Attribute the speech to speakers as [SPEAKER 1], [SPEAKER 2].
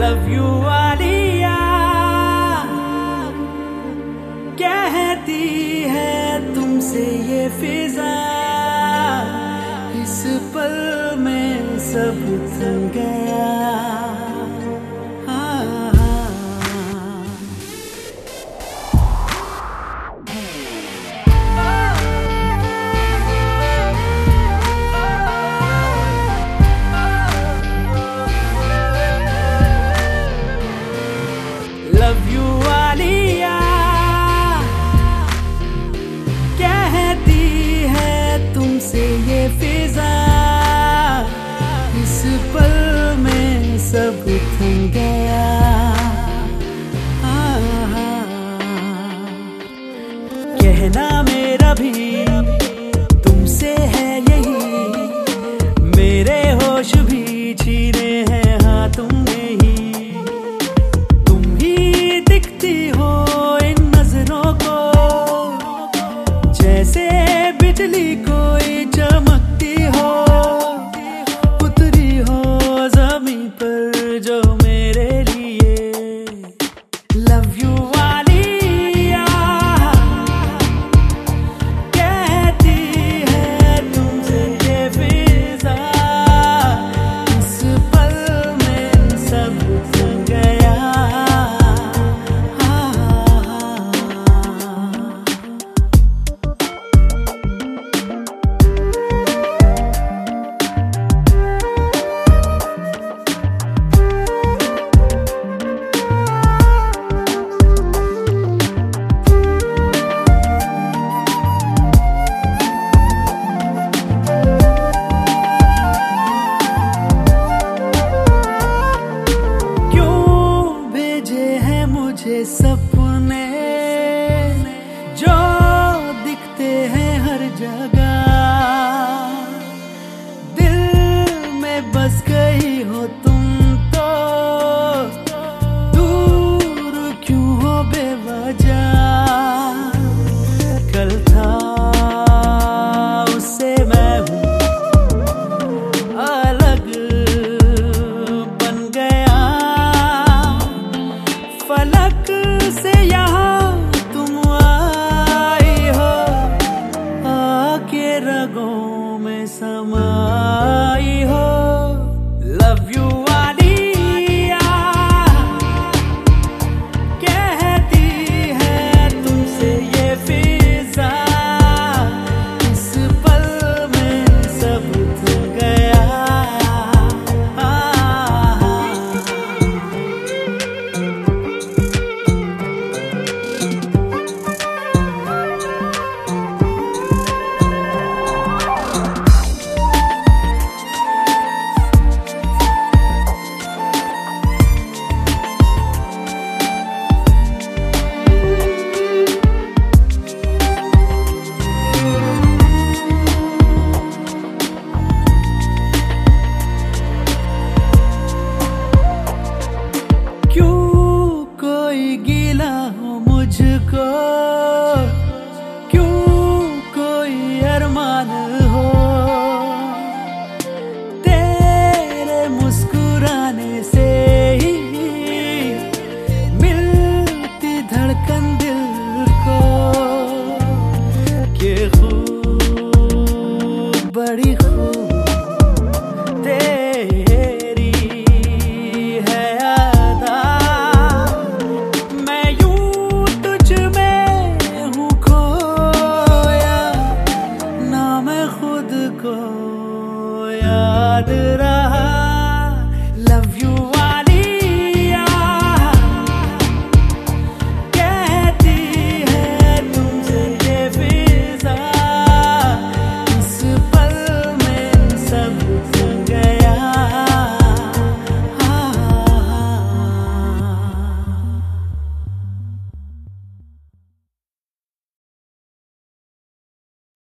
[SPEAKER 1] Love you Walia कहती है तुमसे ये फिजा, इस पल में सब थम गया। लव यू वालिया कहती है तुमसे ये फिजा, इस पल में सब थम गया। कहना मेरा भी तुमसे है यही, मेरे होश भी छीने हैं हाथों में ही। दिखती हो इन नजरों को जैसे बिजली कोई चमकती हो, उतरी हो जमीन पर जो मेरे लिए। लव यू वालिया कहती है तुमसे ये फिजा, इस पल में सब थम गया। मुझे सपने जो दिखते हैं हर जगह, दिल में बस गई हो तुम तो, दूर क्यों हो बेवजह। कल था उससे मैं हूँ अलग बन गया, फलक से यहाँ तुम आई हो, आके रगों में समाई हो। लव यू वालिया कहती है तुमसे ये फिजा, इस पल में सब थम गया। मुझको क्यों कोई अरमान हो, तेरे मुस्कुराने से ही मिलती धड़कन दिल को। के खूब बड़ी खूब तेरी है अदा, मैं खुद को याद